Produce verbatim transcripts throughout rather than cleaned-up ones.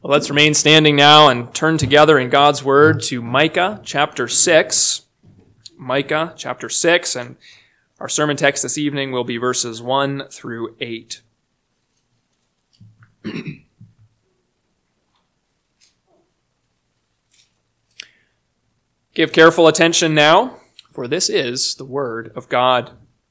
Well, let's remain standing now and turn together in God's Word to Micah chapter six. Micah chapter six, and our sermon text this evening will be verses one through eight. Give careful attention now, for this is the Word of God.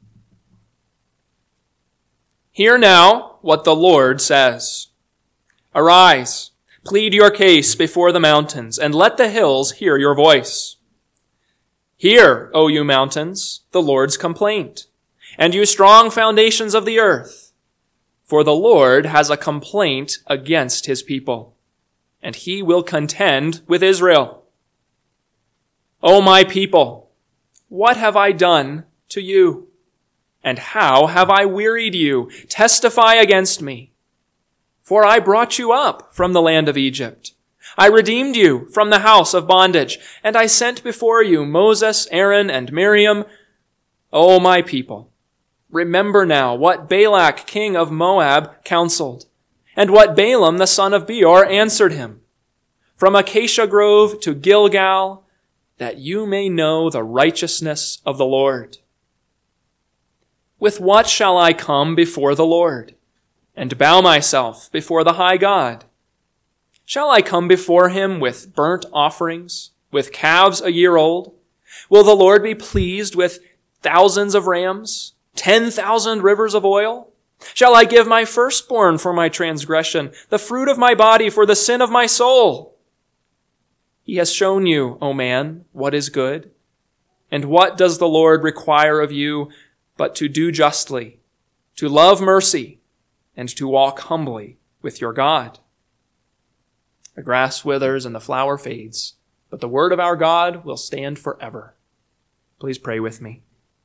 Hear now what the Lord says. Arise, plead your case before the mountains, and let the hills hear your voice. Hear, O you mountains, the Lord's complaint, and you strong foundations of the earth. For the Lord has a complaint against his people, and he will contend with Israel. O my people, what have I done to you? And how have I wearied you? Testify against me. For I brought you up from the land of Egypt. I redeemed you from the house of bondage, and I sent before you Moses, Aaron, and Miriam. O my people, remember now what Balak, king of Moab, counseled, and what Balaam, the son of Beor, answered him. From Acacia Grove to Gilgal, that you may know the righteousness of the Lord. With what shall I come before the Lord, and bow myself before the high God? Shall I come before him with burnt offerings, with calves a year old? Will the Lord be pleased with thousands of rams, ten thousand rivers of oil? Shall I give my firstborn for my transgression, the fruit of my body for the sin of my soul? He has shown you, O man, what is good. And what does the Lord require of you but to do justly, to love mercy, and to walk humbly with your God? The grass withers and the flower fades, but the word of our God will stand forever. Please pray with me.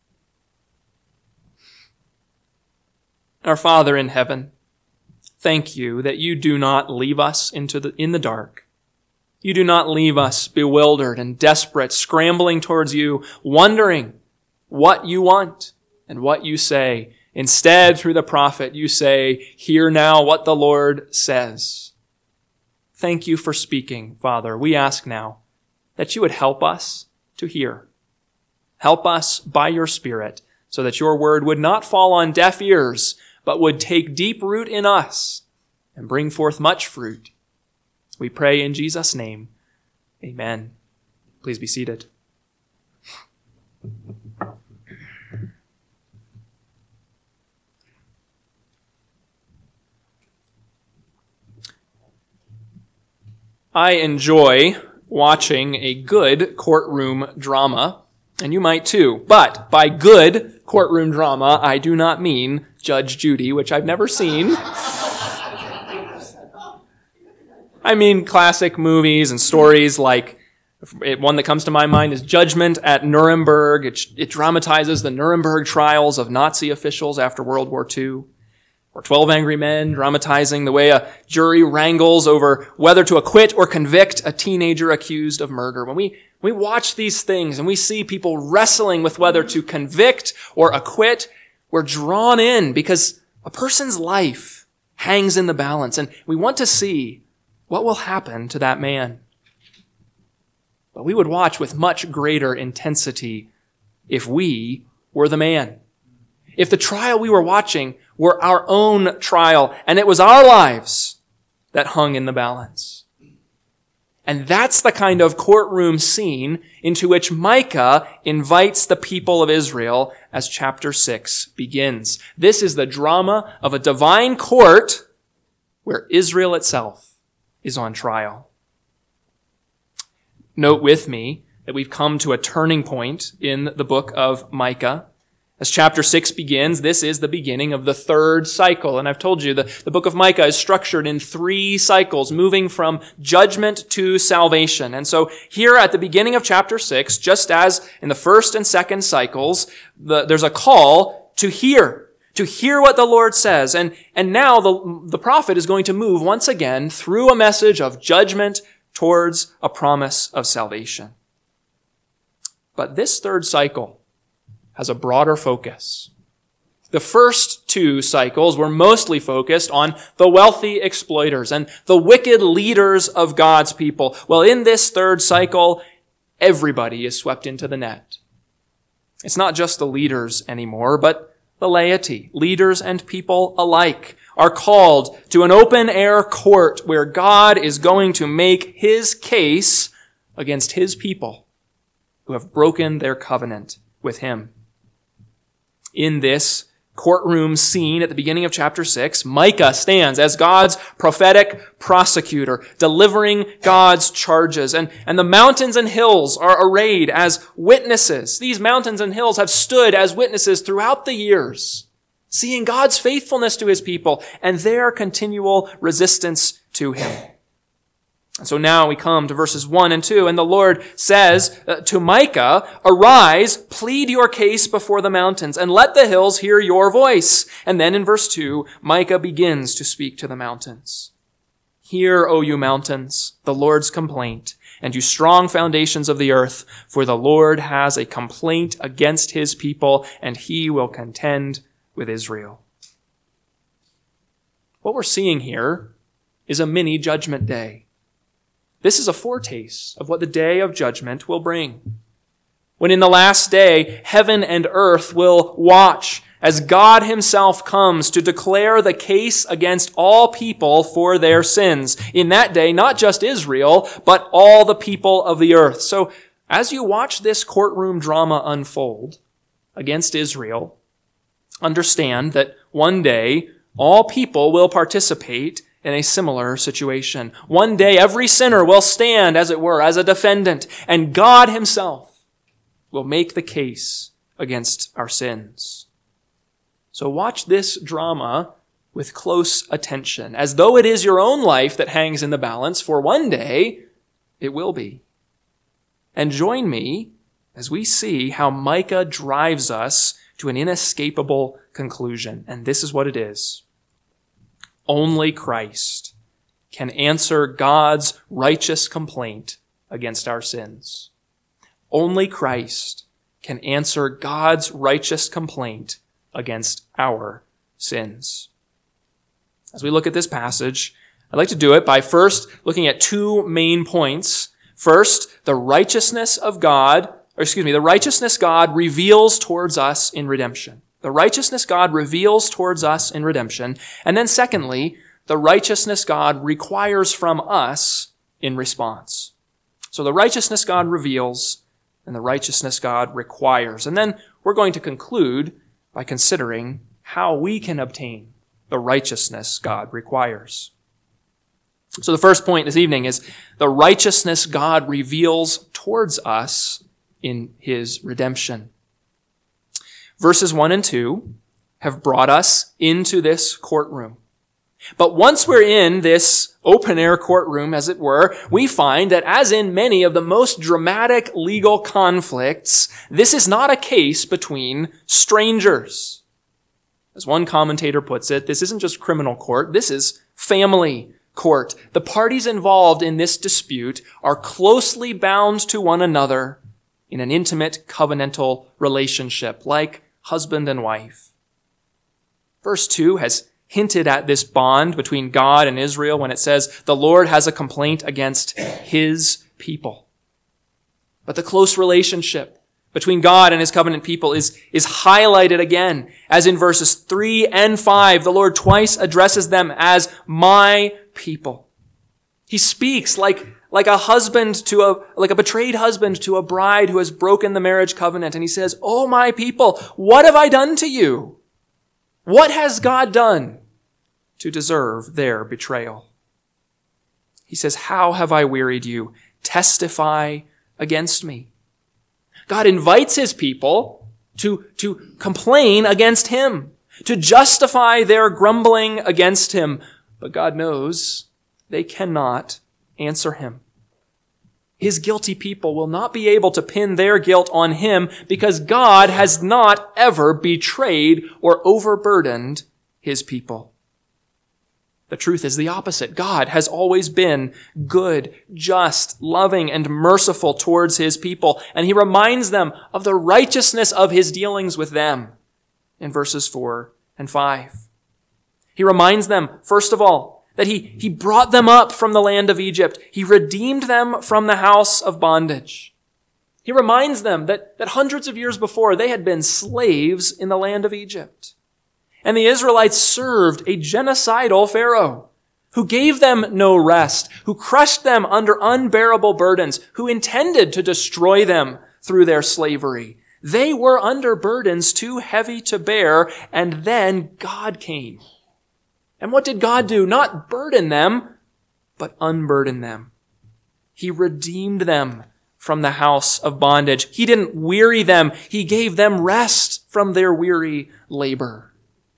Our Father in heaven, thank you that you do not leave us into the, in the dark. You do not leave us bewildered and desperate, scrambling towards you, wondering what you want and what you say. Instead, through the prophet, you say, hear now what the Lord says. Thank you for speaking, Father. We ask now that you would help us to hear. Help us by your Spirit so that your word would not fall on deaf ears, but would take deep root in us and bring forth much fruit. We pray in Jesus' name. Amen. Please be seated. I enjoy watching a good courtroom drama, and you might too. But by good courtroom drama, I do not mean Judge Judy, which I've never seen. I mean classic movies and stories like, one that comes to my mind is Judgment at Nuremberg. It, it dramatizes the Nuremberg trials of Nazi officials after World War Two. Or twelve Angry Men, dramatizing the way a jury wrangles over whether to acquit or convict a teenager accused of murder. When we, we watch these things and we see people wrestling with whether to convict or acquit, we're drawn in because a person's life hangs in the balance, and we want to see what will happen to that man. But we would watch with much greater intensity if we were the man. If the trial we were watching were our own trial, and it was our lives that hung in the balance. And that's the kind of courtroom scene into which Micah invites the people of Israel as chapter six begins. This is the drama of a divine court where Israel itself is on trial. Note with me that we've come to a turning point in the book of Micah. As chapter six begins, this is the beginning of the third cycle. And I've told you the, the book of Micah is structured in three cycles, moving from judgment to salvation. And so here at the beginning of chapter six, just as in the first and second cycles, the, there's a call to hear, to hear what the Lord says. And, and now the, the prophet is going to move once again through a message of judgment towards a promise of salvation. But this third cycle has a broader focus. The first two cycles were mostly focused on the wealthy exploiters and the wicked leaders of God's people. Well, in this third cycle, everybody is swept into the net. It's not just the leaders anymore, but the laity, leaders and people alike, are called to an open-air court where God is going to make his case against his people who have broken their covenant with him. In this courtroom scene at the beginning of chapter six, Micah stands as God's prophetic prosecutor, delivering God's charges. And, and the mountains and hills are arrayed as witnesses. These mountains and hills have stood as witnesses throughout the years, seeing God's faithfulness to his people and their continual resistance to him. And so now we come to verses one and two, and the Lord says uh, to Micah, "Arise, plead your case before the mountains, and let the hills hear your voice." And then in verse two, Micah begins to speak to the mountains. "Hear, O you mountains, the Lord's complaint, and you strong foundations of the earth, for the Lord has a complaint against his people, and he will contend with Israel." What we're seeing here is a mini judgment day. This is a foretaste of what the day of judgment will bring. When in the last day, heaven and earth will watch as God himself comes to declare the case against all people for their sins. In that day, not just Israel, but all the people of the earth. So as you watch this courtroom drama unfold against Israel, understand that one day all people will participate in a similar situation. One day every sinner will stand, as it were, as a defendant, and God himself will make the case against our sins. So watch this drama with close attention, as though it is your own life that hangs in the balance, for one day it will be. And join me as we see how Micah drives us to an inescapable conclusion. And this is what it is. Only Christ can answer God's righteous complaint against our sins. Only Christ can answer God's righteous complaint against our sins. As we look at this passage, I'd like to do it by first looking at two main points. First, the righteousness of God, or excuse me, the righteousness God reveals towards us in redemption. The righteousness God reveals towards us in redemption. And then secondly, the righteousness God requires from us in response. So the righteousness God reveals and the righteousness God requires. And then we're going to conclude by considering how we can obtain the righteousness God requires. So the first point this evening is the righteousness God reveals towards us in his redemption. Verses one and two have brought us into this courtroom. But once we're in this open-air courtroom, as it were, we find that as in many of the most dramatic legal conflicts, this is not a case between strangers. As one commentator puts it, this isn't just criminal court, this is family court. The parties involved in this dispute are closely bound to one another in an intimate covenantal relationship, like husband and wife. Verse two has hinted at this bond between God and Israel when it says the Lord has a complaint against his people. But the close relationship between God and his covenant people is, is highlighted again, as in verses three and five, the Lord twice addresses them as my people. He speaks like Like a husband to a, like a betrayed husband to a bride who has broken the marriage covenant. And he says, "Oh, my people, what have I done to you? What has God done to deserve their betrayal?" He says, "How have I wearied you? Testify against me." God invites his people to, to complain against him, to justify their grumbling against him. But God knows they cannot answer him. His guilty people will not be able to pin their guilt on him because God has not ever betrayed or overburdened his people. The truth is the opposite. God has always been good, just, loving, and merciful towards his people, and he reminds them of the righteousness of his dealings with them in verses four and five. He reminds them, first of all, that he, he brought them up from the land of Egypt. He redeemed them from the house of bondage. He reminds them that, that hundreds of years before, they had been slaves in the land of Egypt. And the Israelites served a genocidal Pharaoh who gave them no rest, who crushed them under unbearable burdens, who intended to destroy them through their slavery. They were under burdens too heavy to bear, and then God came. And what did God do? Not burden them, but unburden them. He redeemed them from the house of bondage. He didn't weary them. He gave them rest from their weary labor.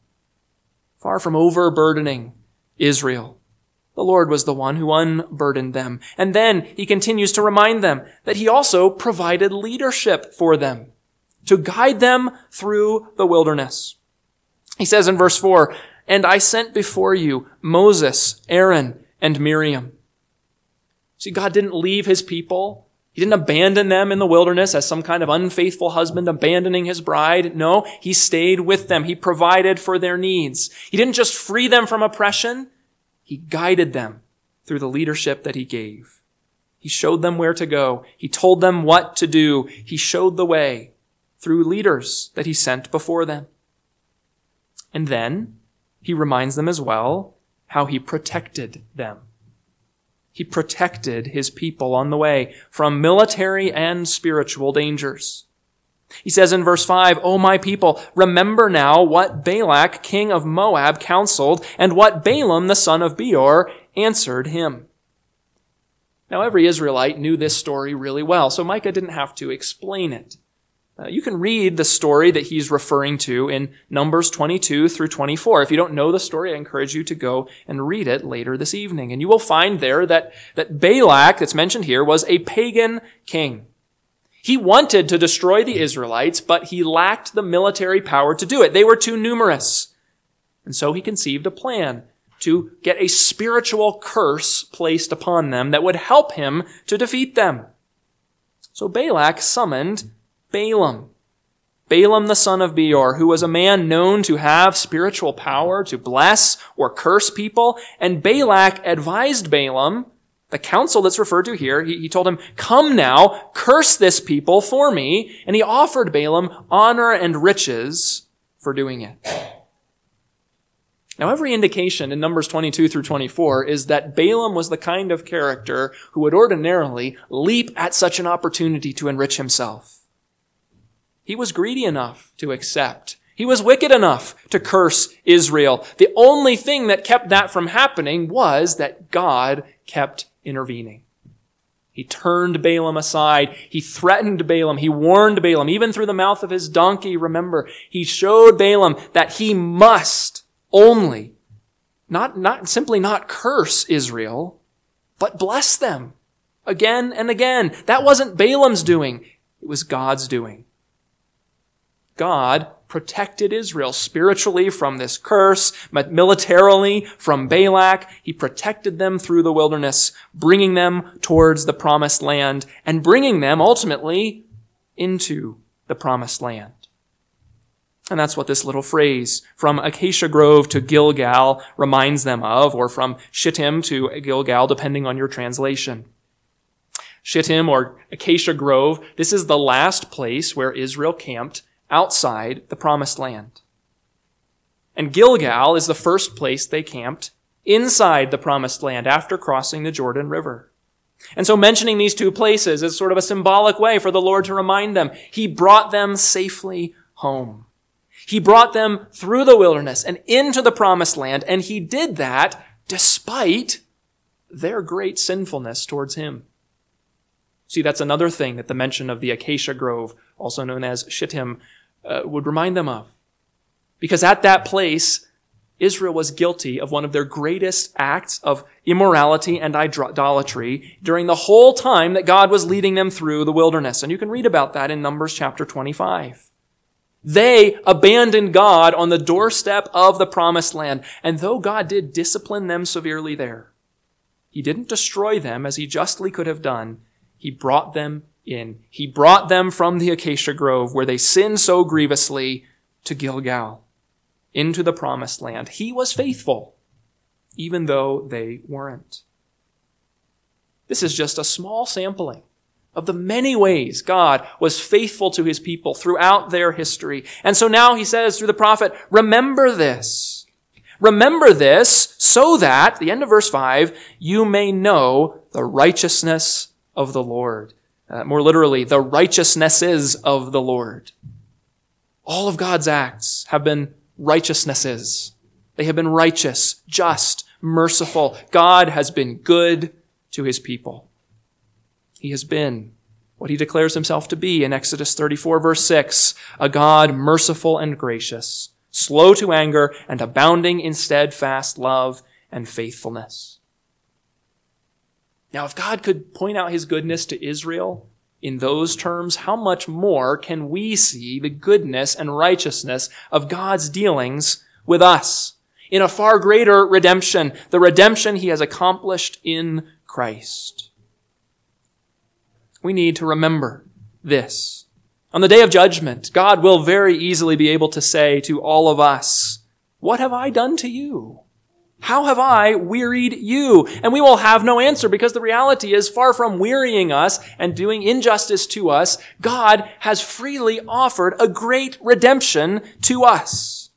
Far from overburdening Israel, the Lord was the one who unburdened them. And then he continues to remind them that he also provided leadership for them to guide them through the wilderness. He says in verse four, "And I sent before you Moses, Aaron, and Miriam." See, God didn't leave his people. He didn't abandon them in the wilderness as some kind of unfaithful husband abandoning his bride. No, he stayed with them. He provided for their needs. He didn't just free them from oppression. He guided them through the leadership that he gave. He showed them where to go. He told them what to do. He showed the way through leaders that he sent before them. And then he reminds them as well how he protected them. He protected his people on the way from military and spiritual dangers. He says in verse five, "O my people, remember now what Balak, king of Moab, counseled, and what Balaam, the son of Beor, answered him." Now, every Israelite knew this story really well, so Micah didn't have to explain it. Uh, you can read the story that he's referring to in Numbers twenty-two through twenty-four. If you don't know the story, I encourage you to go and read it later this evening. And you will find there that, that Balak, that's mentioned here, was a pagan king. He wanted to destroy the Israelites, but he lacked the military power to do it. They were too numerous. And so he conceived a plan to get a spiritual curse placed upon them that would help him to defeat them. So Balak summoned Balaam. Balaam the son of Beor, who was a man known to have spiritual power to bless or curse people. And Balak advised Balaam, the counsel that's referred to here, he, he told him, "Come now, curse this people for me." And he offered Balaam honor and riches for doing it. Now, every indication in Numbers twenty-two through twenty-four is that Balaam was the kind of character who would ordinarily leap at such an opportunity to enrich himself. He was greedy enough to accept. He was wicked enough to curse Israel. The only thing that kept that from happening was that God kept intervening. He turned Balaam aside. He threatened Balaam. He warned Balaam, even through the mouth of his donkey. Remember, he showed Balaam that he must only, not, not simply not curse Israel, but bless them again and again. That wasn't Balaam's doing. It was God's doing. God protected Israel spiritually from this curse, but militarily from Balak. He protected them through the wilderness, bringing them towards the promised land and bringing them ultimately into the promised land. And that's what this little phrase, "from Acacia Grove to Gilgal," reminds them of, or from Shittim to Gilgal, depending on your translation. Shittim, or Acacia Grove, this is the last place where Israel camped outside the promised land. And Gilgal is the first place they camped inside the promised land after crossing the Jordan River. And so mentioning these two places is sort of a symbolic way for the Lord to remind them he brought them safely home. He brought them through the wilderness and into the promised land, and he did that despite their great sinfulness towards him. See, that's another thing that the mention of the Acacia Grove, also known as Shittim, uh, would remind them of. Because at that place, Israel was guilty of one of their greatest acts of immorality and idolatry during the whole time that God was leading them through the wilderness. And you can read about that in Numbers chapter twenty-five. They abandoned God on the doorstep of the promised land. And though God did discipline them severely there, he didn't destroy them as he justly could have done. He brought them in. He brought them from the Acacia Grove, where they sinned so grievously, to Gilgal. into the promised land. He was faithful, even though they weren't. This is just a small sampling of the many ways God was faithful to his people throughout their history. And so now he says through the prophet, remember this. Remember this so that, the end of verse five, you may know the righteousness of the Lord. Uh, more literally, the righteousnesses of the Lord. All of God's acts have been righteousnesses. They have been righteous, just, merciful. God has been good to his people. He has been what he declares himself to be in Exodus thirty-four, verse six, a God merciful and gracious, slow to anger, and abounding in steadfast love and faithfulness. Now, if God could point out his goodness to Israel in those terms, how much more can we see the goodness and righteousness of God's dealings with us in a far greater redemption, the redemption he has accomplished in Christ? We need to remember this. On the day of judgment, God will very easily be able to say to all of us, what have I done to you? How have I wearied you? And we will have no answer, because the reality is, far from wearying us and doing injustice to us, God has freely offered a great redemption to us.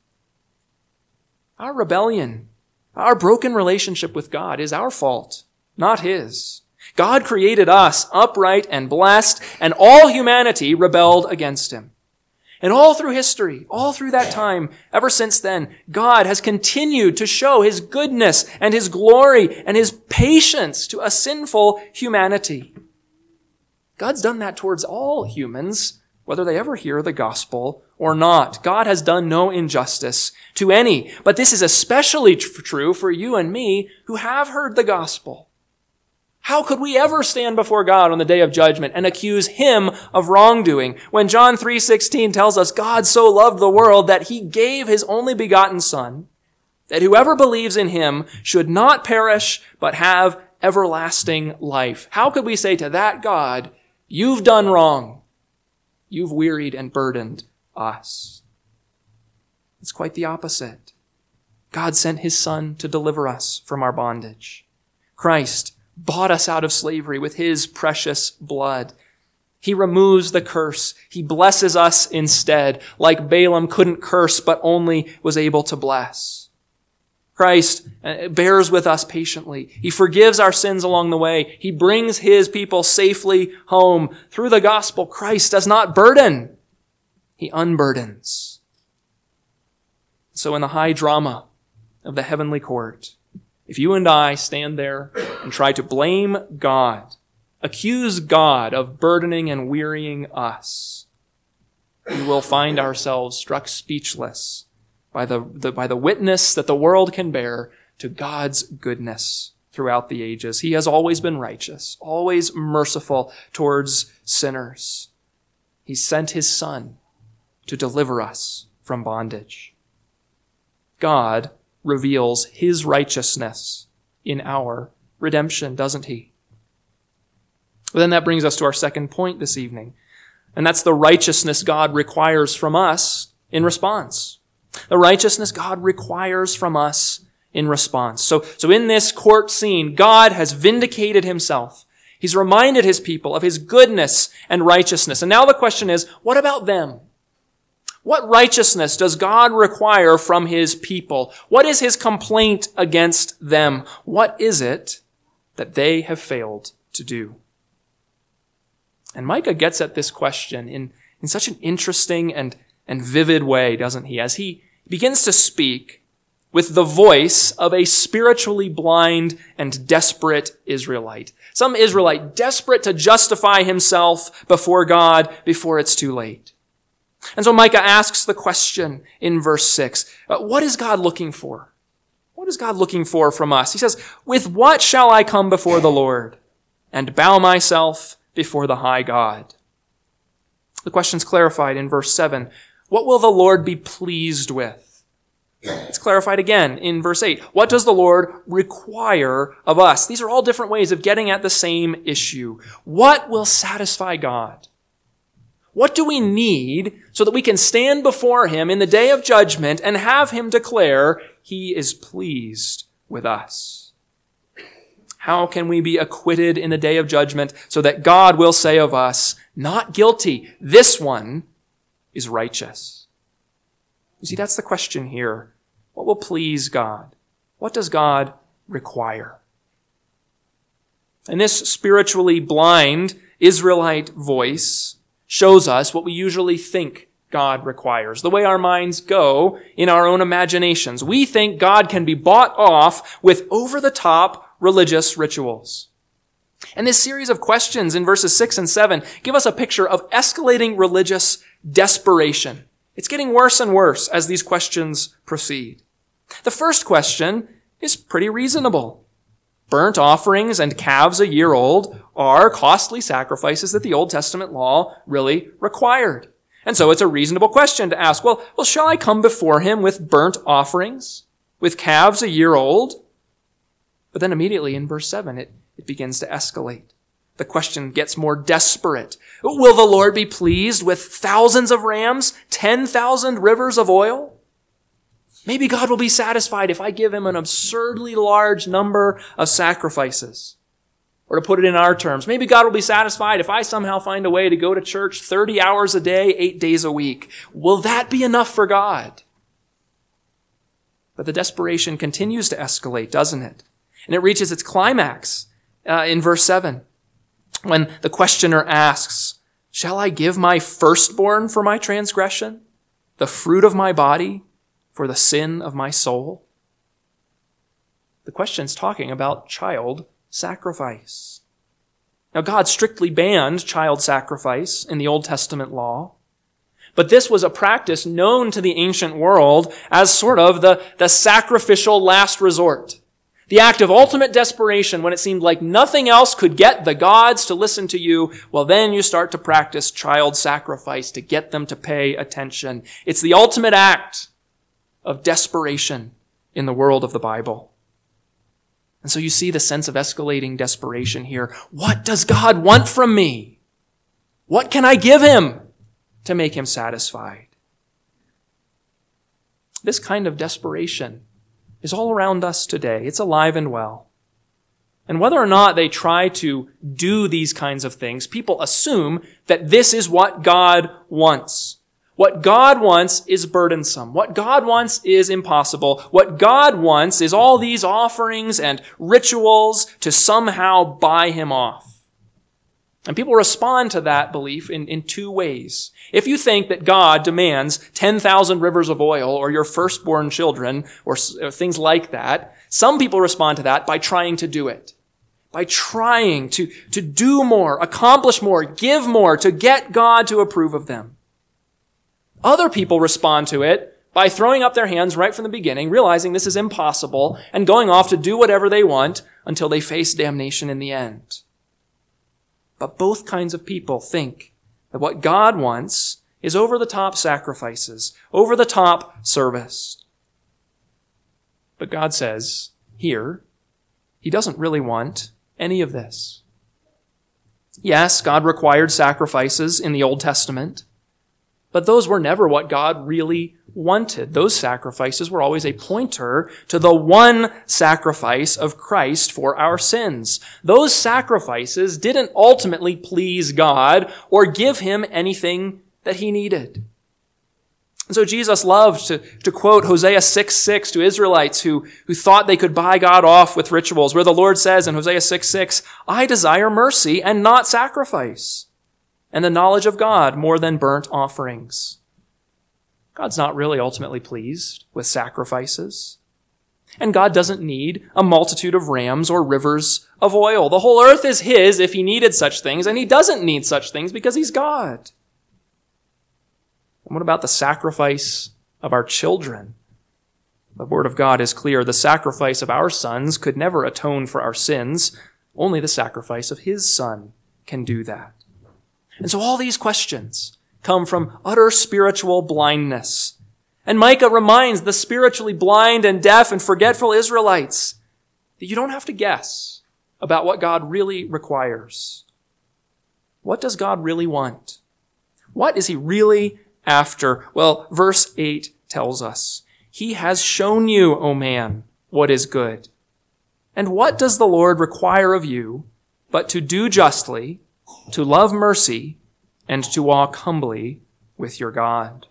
Our rebellion, our broken relationship with God is our fault, not his. God created us upright and blessed, and all humanity rebelled against him. And all through history, all through that time, ever since then, God has continued to show his goodness and his glory and his patience to a sinful humanity. God's done that towards all humans, whether they ever hear the gospel or not. God has done no injustice to any, but this is especially tr- true for you and me who have heard the gospel. How could we ever stand before God on the day of judgment and accuse him of wrongdoing when John three sixteen tells us God so loved the world that he gave his only begotten Son, that whoever believes in him should not perish but have everlasting life? How could we say to that God, you've done wrong, you've wearied and burdened us? It's quite the opposite. God sent his Son to deliver us from our bondage. Christ bought us out of slavery with his precious blood. He removes the curse. He blesses us instead, like Balaam couldn't curse but only was able to bless. Christ bears with us patiently. He forgives our sins along the way. He brings his people safely home. Through the gospel, Christ does not burden. He unburdens. So in the high drama of the heavenly court, if you and I stand there and try to blame God, accuse God of burdening and wearying us, we will find ourselves struck speechless by the, the, by the witness that the world can bear to God's goodness throughout the ages. He has always been righteous, always merciful towards sinners. He sent his Son to deliver us from bondage. God reveals his righteousness in our redemption, doesn't he? Well, then that brings us to our second point this evening, and that's the righteousness God requires from us in response. The righteousness God requires from us in response. So, so in this court scene, God has vindicated himself. He's reminded his people of his goodness and righteousness. And now the question is, what about them? What righteousness does God require from his people? What is his complaint against them? What is it that they have failed to do? And Micah gets at this question in, in such an interesting and, and vivid way, doesn't he? As he begins to speak with the voice of a spiritually blind and desperate Israelite. Some Israelite desperate to justify himself before God before it's too late. And so Micah asks the question in verse six, what is God looking for? What is God looking for from us? He says, with what shall I come before the Lord and bow myself before the high God? The question's clarified in verse seven. What will the Lord be pleased with? It's clarified again in verse eight. What does the Lord require of us? These are all different ways of getting at the same issue. What will satisfy God? What do we need so that we can stand before him in the day of judgment and have him declare he is pleased with us? How can we be acquitted in the day of judgment so that God will say of us, not guilty, this one is righteous? You see, that's the question here. What will please God? What does God require? And this spiritually blind Israelite voice shows us what we usually think God requires, the way our minds go in our own imaginations. We think God can be bought off with over-the-top religious rituals. And this series of questions in verses six and seven give us a picture of escalating religious desperation. It's getting worse and worse as these questions proceed. The first question is pretty reasonable. Burnt offerings and calves a year old are costly sacrifices that the Old Testament law really required. And so it's a reasonable question to ask, well, well, shall I come before him with burnt offerings, with calves a year old? But then immediately in verse seven, it, it begins to escalate. The question gets more desperate. Will the Lord be pleased with thousands of rams, ten thousand rivers of oil? Maybe God will be satisfied if I give him an absurdly large number of sacrifices. Or to put it in our terms, maybe God will be satisfied if I somehow find a way to go to church thirty hours a day, eight days a week. Will that be enough for God? But the desperation continues to escalate, doesn't it? And it reaches its climax uh, in verse seven, when the questioner asks, shall I give my firstborn for my transgression, the fruit of my body for the sin of my soul? The question's talking about child sacrifice. Now, God strictly banned child sacrifice in the Old Testament law, but this was a practice known to the ancient world as sort of the, the sacrificial last resort. The act of ultimate desperation when it seemed like nothing else could get the gods to listen to you, well, then you start to practice child sacrifice to get them to pay attention. It's the ultimate act of desperation in the world of the Bible. And so you see the sense of escalating desperation here. What does God want from me? What can I give him to make him satisfied? This kind of desperation is all around us today. It's alive and well. And whether or not they try to do these kinds of things, people assume that this is what God wants. What God wants is burdensome. What God wants is impossible. What God wants is all these offerings and rituals to somehow buy him off. And people respond to that belief in, in two ways. If you think that God demands ten thousand rivers of oil or your firstborn children or, or things like that, some people respond to that by trying to do it. By trying to, to do more, accomplish more, give more to get God to approve of them. Other people respond to it by throwing up their hands right from the beginning, realizing this is impossible, and going off to do whatever they want until they face damnation in the end. But both kinds of people think that what God wants is over-the-top sacrifices, over-the-top service. But God says here, he doesn't really want any of this. Yes, God required sacrifices in the Old Testament, but those were never what God really wanted. Those sacrifices were always a pointer to the one sacrifice of Christ for our sins. Those sacrifices didn't ultimately please God or give him anything that he needed. And so Jesus loved to, to quote Hosea six six to Israelites who, who thought they could buy God off with rituals, where the Lord says in Hosea six six, I desire mercy and not sacrifice, and the knowledge of God more than burnt offerings. God's not really ultimately pleased with sacrifices. And God doesn't need a multitude of rams or rivers of oil. The whole earth is his if he needed such things, and he doesn't need such things because he's God. And what about the sacrifice of our children? The word of God is clear. The sacrifice of our sons could never atone for our sins. Only the sacrifice of his son can do that. And so all these questions come from utter spiritual blindness. And Micah reminds the spiritually blind and deaf and forgetful Israelites that you don't have to guess about what God really requires. What does God really want? What is he really after? Well, verse eight tells us, he has shown you, O man, what is good. And what does the Lord require of you but to do justly, to love mercy, and to walk humbly with your God?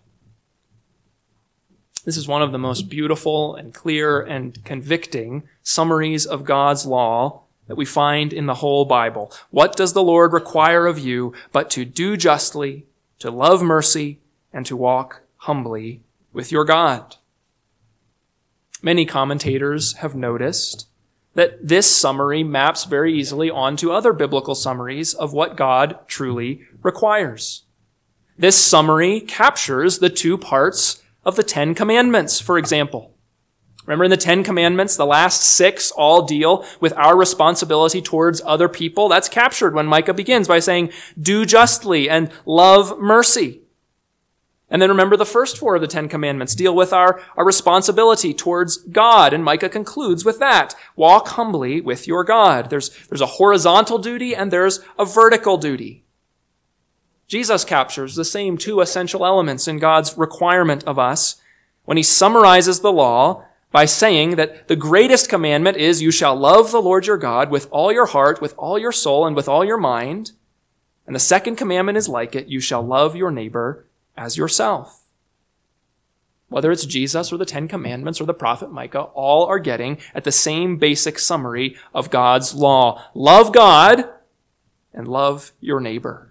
This is one of the most beautiful and clear and convicting summaries of God's law that we find in the whole Bible. What does the Lord require of you but to do justly, to love mercy, and to walk humbly with your God? Many commentators have noticed that this summary maps very easily onto other biblical summaries of what God truly requires. This summary captures the two parts of the Ten Commandments, for example. Remember in the Ten Commandments, the last six all deal with our responsibility towards other people. That's captured when Micah begins by saying, do justly and love mercy. And then remember the first four of the Ten Commandments deal with our, our responsibility towards God. And Micah concludes with that. Walk humbly with your God. There's, there's a horizontal duty and there's a vertical duty. Jesus captures the same two essential elements in God's requirement of us when he summarizes the law by saying that the greatest commandment is, you shall love the Lord your God with all your heart, with all your soul, and with all your mind. And the second commandment is like it, you shall love your neighbor as yourself. Whether it's Jesus or the Ten Commandments or the prophet Micah, all are getting at the same basic summary of God's law. Love God and love your neighbor.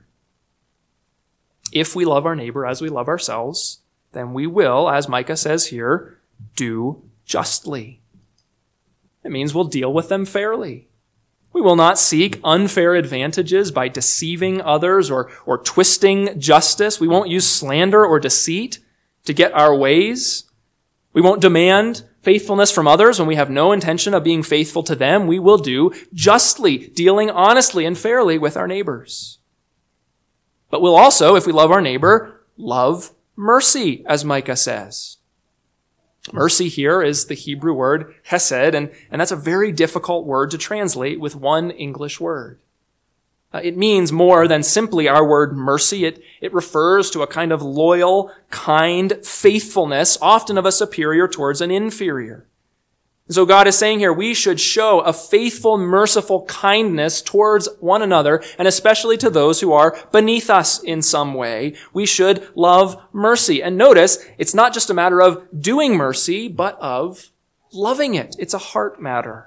If we love our neighbor as we love ourselves, then we will, as Micah says here, do justly. It means we'll deal with them fairly. We will not seek unfair advantages by deceiving others or, or twisting justice. We won't use slander or deceit to get our ways. We won't demand faithfulness from others when we have no intention of being faithful to them. We will do justly, dealing honestly and fairly with our neighbors. But we'll also, if we love our neighbor, love mercy, as Micah says. Mercy here is the Hebrew word hesed, and, and that's a very difficult word to translate with one English word. Uh, it means more than simply our word mercy. It, it refers to a kind of loyal, kind faithfulness, often of a superior towards an inferior. So God is saying here, we should show a faithful, merciful kindness towards one another, and especially to those who are beneath us in some way. We should love mercy. And notice, it's not just a matter of doing mercy, but of loving it. It's a heart matter.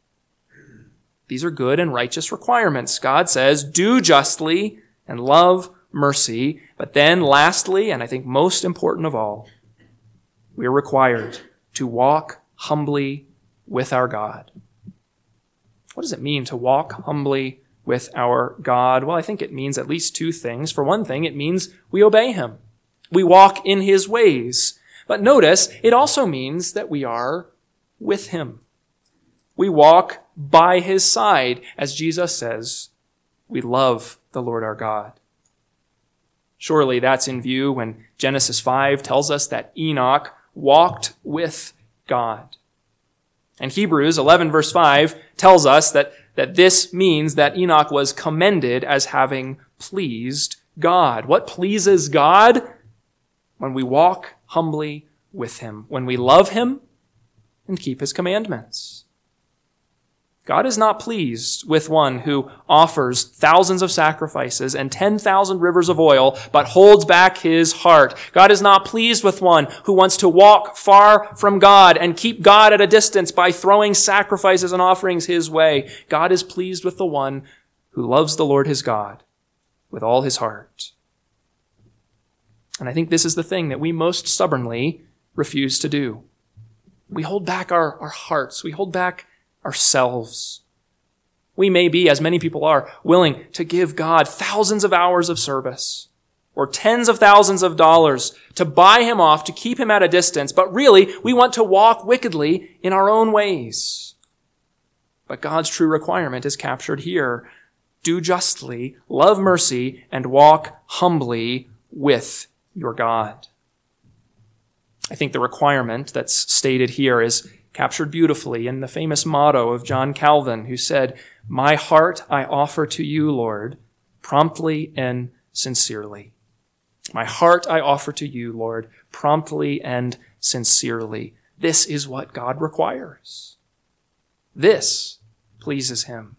These are good and righteous requirements. God says, do justly and love mercy. But then lastly, and I think most important of all, we are required to walk humbly with our God. What does it mean to walk humbly with our God? Well, I think it means at least two things. For one thing, it means we obey him. We walk in his ways. But notice, it also means that we are with him. We walk by his side. As Jesus says, we love the Lord our God. Surely that's in view when Genesis five tells us that Enoch walked with God. And Hebrews eleven verse five tells us that, that this means that Enoch was commended as having pleased God. What pleases God? When we walk humbly with him, when we love him and keep his commandments. God is not pleased with one who offers thousands of sacrifices and ten thousand rivers of oil, but holds back his heart. God is not pleased with one who wants to walk far from God and keep God at a distance by throwing sacrifices and offerings his way. God is pleased with the one who loves the Lord his God with all his heart. And I think this is the thing that we most stubbornly refuse to do. We hold back our, our hearts. We hold back ourselves. We may be, as many people are, willing to give God thousands of hours of service or tens of thousands of dollars to buy him off, to keep him at a distance, but really we want to walk wickedly in our own ways. But God's true requirement is captured here. Do justly, love mercy, and walk humbly with your God. I think the requirement that's stated here is captured beautifully in the famous motto of John Calvin, who said, "My heart I offer to you, Lord, promptly and sincerely." My heart I offer to you, Lord, promptly and sincerely. This is what God requires. This pleases him.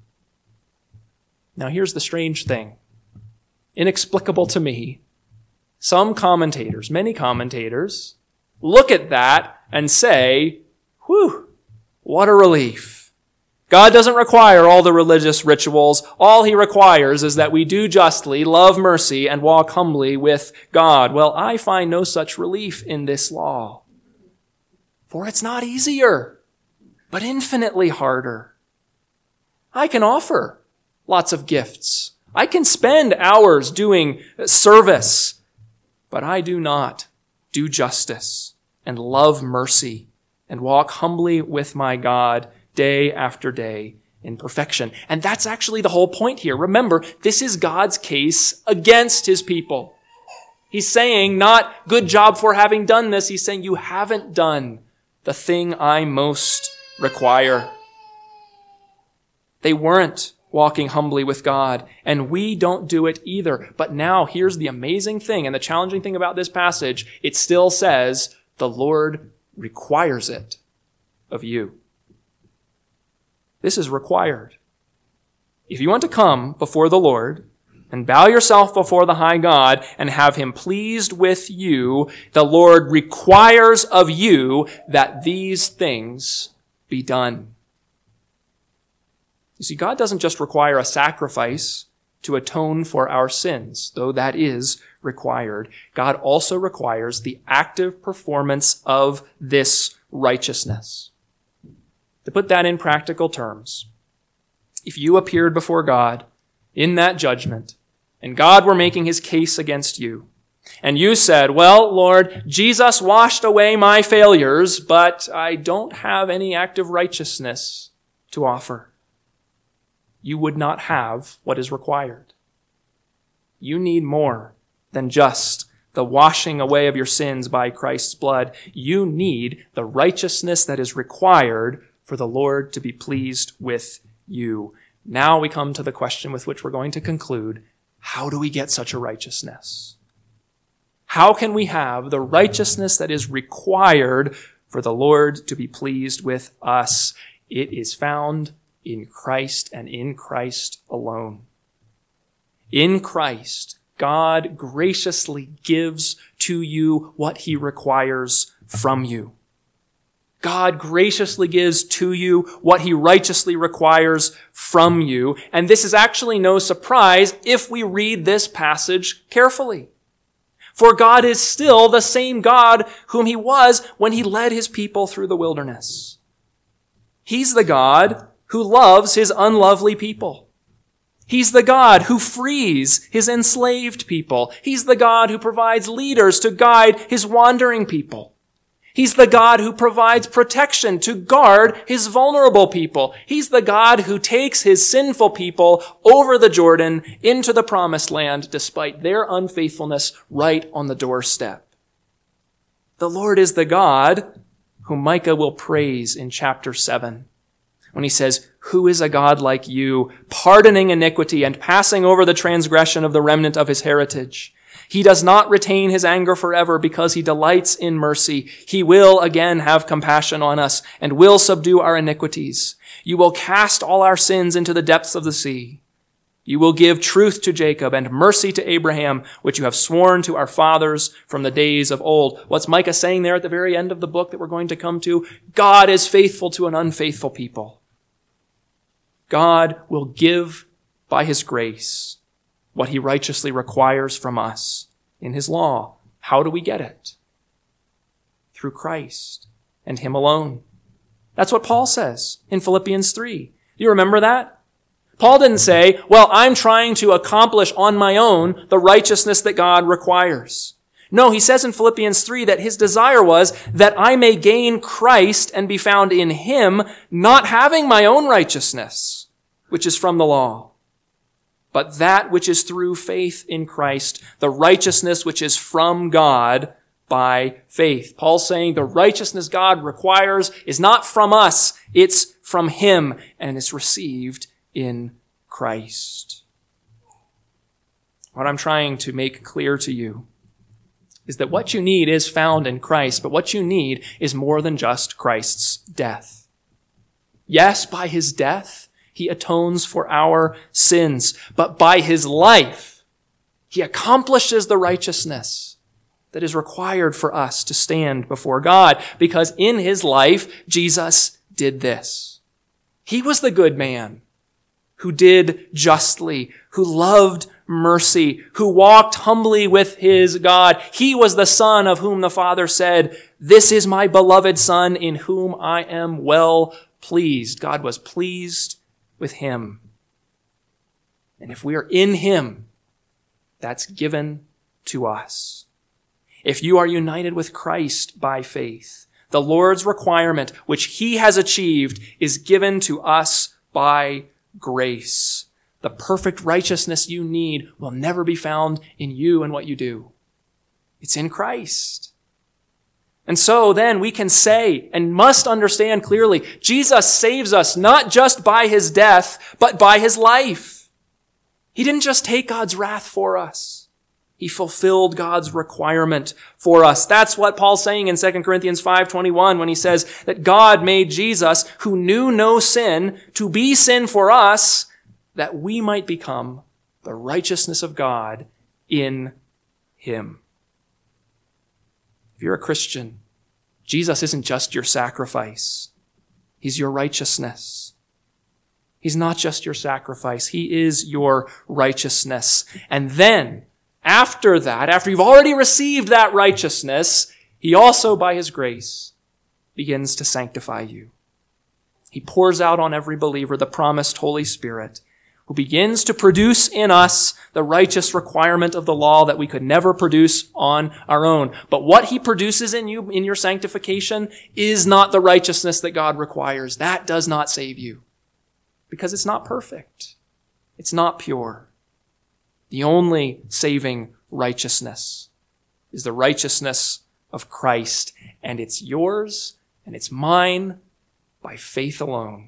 Now here's the strange thing. Inexplicable to me. Some commentators, many commentators, look at that and say, whew, what a relief. God doesn't require all the religious rituals. All he requires is that we do justly, love mercy, and walk humbly with God. Well, I find no such relief in this law. For it's not easier, but infinitely harder. I can offer lots of gifts. I can spend hours doing service, but I do not do justice and love mercy and walk humbly with my God day after day in perfection. And that's actually the whole point here. Remember, this is God's case against his people. He's saying, not good job for having done this. He's saying, you haven't done the thing I most require. They weren't walking humbly with God, and we don't do it either. But now here's the amazing thing and the challenging thing about this passage. It still says the Lord requires it of you. This is required. If you want to come before the Lord and bow yourself before the high God and have him pleased with you, the Lord requires of you that these things be done. You see, God doesn't just require a sacrifice to atone for our sins, though that is required. God also requires the active performance of this righteousness. To put that in practical terms, if you appeared before God in that judgment, and God were making his case against you, and you said, well, Lord, Jesus washed away my failures, but I don't have any active righteousness to offer, you would not have what is required. You need more than just the washing away of your sins by Christ's blood. You need the righteousness that is required for the Lord to be pleased with you. Now we come to the question with which we're going to conclude. How do we get such a righteousness? How can we have the righteousness that is required for the Lord to be pleased with us? It is found in Christ and in Christ alone. In Christ, God graciously gives to you what he requires from you. God graciously gives to you what he righteously requires from you. And this is actually no surprise if we read this passage carefully. For God is still the same God whom he was when he led his people through the wilderness. He's the God who loves his unlovely people. He's the God who frees his enslaved people. He's the God who provides leaders to guide his wandering people. He's the God who provides protection to guard his vulnerable people. He's the God who takes his sinful people over the Jordan into the promised land despite their unfaithfulness right on the doorstep. The Lord is the God whom Micah will praise in chapter seven when he says, who is a God like you, pardoning iniquity and passing over the transgression of the remnant of his heritage? He does not retain his anger forever because he delights in mercy. He will again have compassion on us and will subdue our iniquities. You will cast all our sins into the depths of the sea. You will give truth to Jacob and mercy to Abraham, which you have sworn to our fathers from the days of old. What's Micah saying there at the very end of the book that we're going to come to? God is faithful to an unfaithful people. God will give by his grace what he righteously requires from us in his law. How do we get it? Through Christ and him alone. That's what Paul says in Philippians three. Do you remember that? Paul didn't say, well, I'm trying to accomplish on my own the righteousness that God requires. No, he says in Philippians three that his desire was that I may gain Christ and be found in him, not having my own righteousness, which is from the law, but that which is through faith in Christ, the righteousness which is from God by faith. Paul's saying the righteousness God requires is not from us, it's from him, and it's received in Christ. What I'm trying to make clear to you is that what you need is found in Christ, but what you need is more than just Christ's death. Yes, by his death, he atones for our sins, but by his life, he accomplishes the righteousness that is required for us to stand before God, because in his life, Jesus did this. He was the good man who did justly, who loved mercy, who walked humbly with his God. He was the Son of whom the Father said, "This is my beloved Son in whom I am well pleased." God was pleased with him. And if we are in him, that's given to us. If you are united with Christ by faith, the Lord's requirement, which he has achieved, is given to us by grace. The perfect righteousness you need will never be found in you and what you do. It's in Christ. And so then we can say and must understand clearly, Jesus saves us not just by his death, but by his life. He didn't just take God's wrath for us. He fulfilled God's requirement for us. That's what Paul's saying in Second Corinthians five twenty-one when he says that God made Jesus, who knew no sin, to be sin for us, that we might become the righteousness of God in him. If you're a Christian, Jesus isn't just your sacrifice. He's your righteousness. He's not just your sacrifice. He is your righteousness. And then, after that, after you've already received that righteousness, he also, by his grace, begins to sanctify you. He pours out on every believer the promised Holy Spirit, who begins to produce in us the righteous requirement of the law that we could never produce on our own. But what he produces in you, in your sanctification, is not the righteousness that God requires. That does not save you, because it's not perfect. It's not pure. The only saving righteousness is the righteousness of Christ, and it's yours and it's mine by faith alone.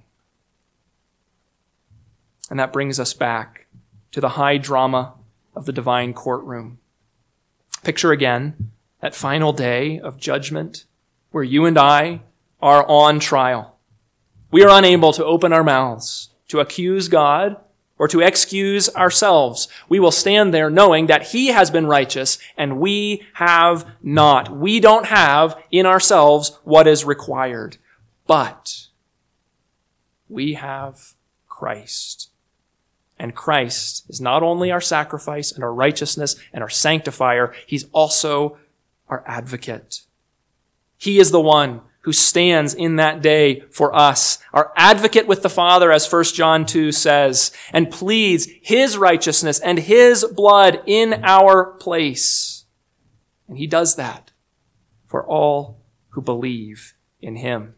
And that brings us back to the high drama of the divine courtroom. Picture again that final day of judgment where you and I are on trial. We are unable to open our mouths to accuse God or to excuse ourselves. We will stand there knowing that he has been righteous and we have not. We don't have in ourselves what is required. But we have Christ. And Christ is not only our sacrifice and our righteousness and our sanctifier, he's also our advocate. He is the one who stands in that day for us, our advocate with the Father, as First John two says, and pleads his righteousness and his blood in our place. And he does that for all who believe in him.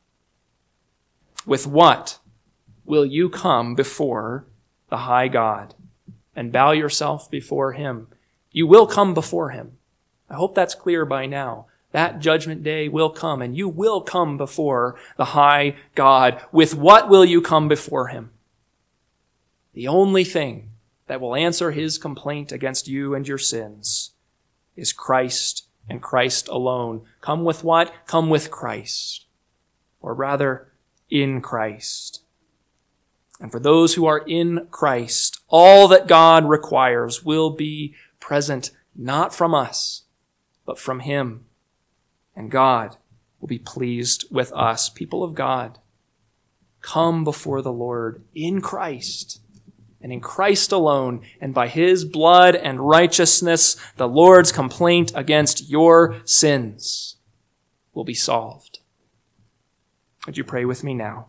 With what will you come before the high God and bow yourself before him? You will come before him. I hope that's clear by now. That judgment day will come, and you will come before the high God. With what will you come before him? The only thing that will answer his complaint against you and your sins is Christ and Christ alone. Come with what? Come with Christ. Or rather, in Christ. And for those who are in Christ, all that God requires will be present, not from us, but from him. And God will be pleased with us, people of God. Come before the Lord in Christ, and in Christ alone, and by his blood and righteousness, the Lord's complaint against your sins will be solved. Would you pray with me now?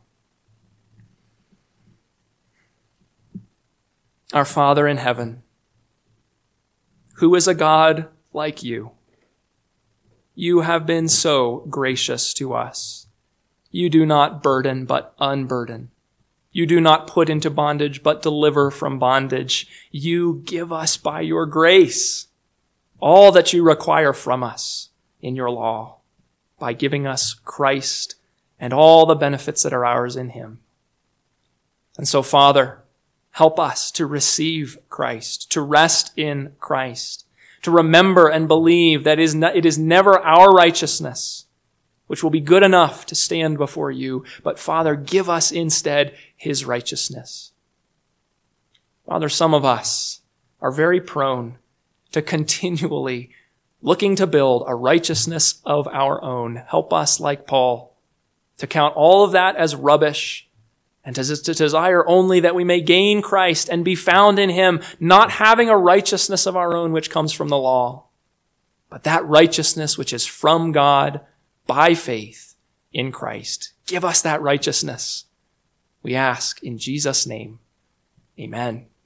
Our Father in heaven, who is a God like you? You have been so gracious to us. You do not burden, but unburden. You do not put into bondage, but deliver from bondage. You give us by your grace all that you require from us in your law by giving us Christ and all the benefits that are ours in him. And so, Father, help us to receive Christ, to rest in Christ, to remember and believe that it is, not, it is never our righteousness which will be good enough to stand before you, but Father, give us instead his righteousness. Father, some of us are very prone to continually looking to build a righteousness of our own. Help us, like Paul, to count all of that as rubbish and to, to desire only that we may gain Christ and be found in him, not having a righteousness of our own which comes from the law, but that righteousness which is from God by faith in Christ. Give us that righteousness, we ask in Jesus' name. Amen.